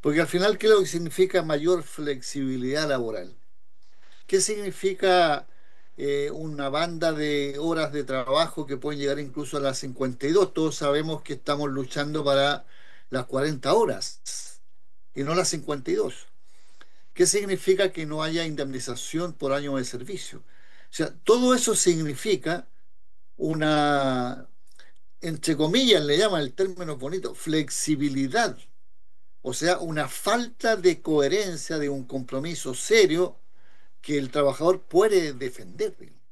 Porque al final, ¿qué es lo que significa mayor flexibilidad laboral? ¿Qué significa una banda de horas de trabajo que pueden llegar incluso a las 52? Todos sabemos que estamos luchando para las 40 horas y no las 52. ¿Qué significa que no haya indemnización por año de servicio? O sea, todo eso significa una, entre comillas, le llaman el término bonito, flexibilidad. O sea, una falta de coherencia de un compromiso serio que el trabajador puede defender.